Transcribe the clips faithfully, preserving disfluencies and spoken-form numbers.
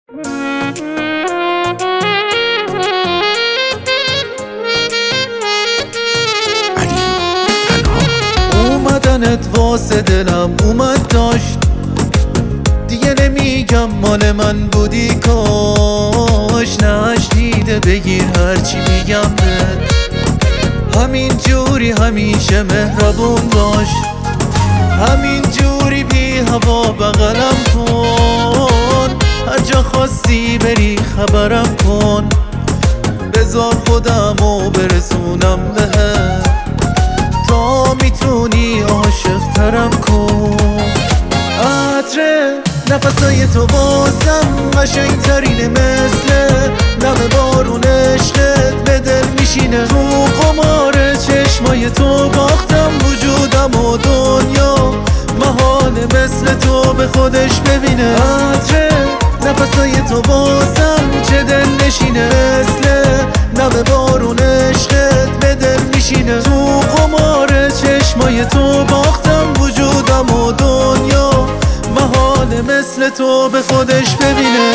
اومدنت واسه دلم اومد داشت، دیگه نمیگم مال من بودی کاش. نشنیده بگیر هرچی میگم بهت، همین جوری همیشه مهربون باش. همین جوری بی هوا بغلم کن، هر جا خواستی بری خبرم کن. بذار خودمو برسونم بهت، تا میتونی عاشق ترم کن. عطر نفسای تو واسم قشنگ ترینه، مثل نم بارون عشقت به دل میشینه. تو قمار چشمای تو باختم وجودم و دنیا محاله مثل تو به خودش ببینه. عطر نفسای تو واسم چه دل نشینه، مثل نم بارون عشقت به دل میشینه. تو قمار چشمای تو باختم وجودم و دنیا محاله مثل تو به خودش ببینه.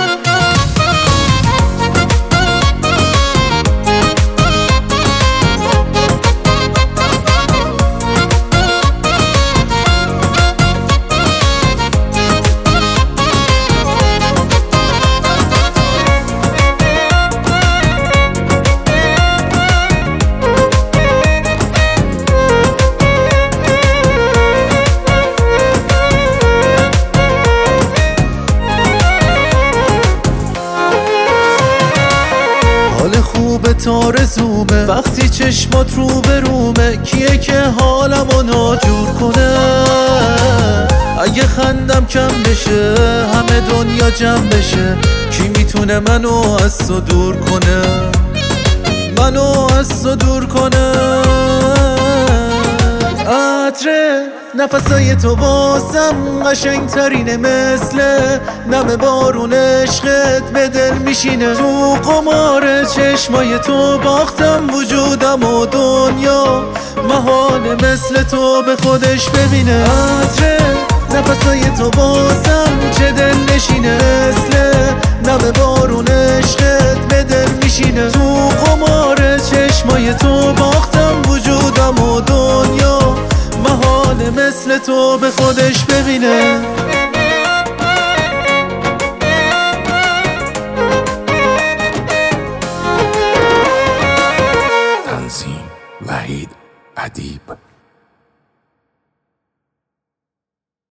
خوبه تا رزومه وقتی چشمات رو به رومه. کیه که حالمو ناجور کنه؟ اگه خندم کم بشه همه دنیا جمع بشه. کی میتونه منو از تو دور کنه؟ منو از تو دور کنه. عطر نفسای تو واسم قشنگ ترینه، مثل نم بارون عشقت به دل میشینه. تو قمار چشمای تو باختم وجودم و دنیا محاله مثل تو به خودش ببینه. عطر نفسای تو واسم چه دل نشینه، مثل نم بارون عشقت به دل میشینه. تو قمار چشمای تو باختم وجودم و دنیا محاله مثل تو به خودش ببینه.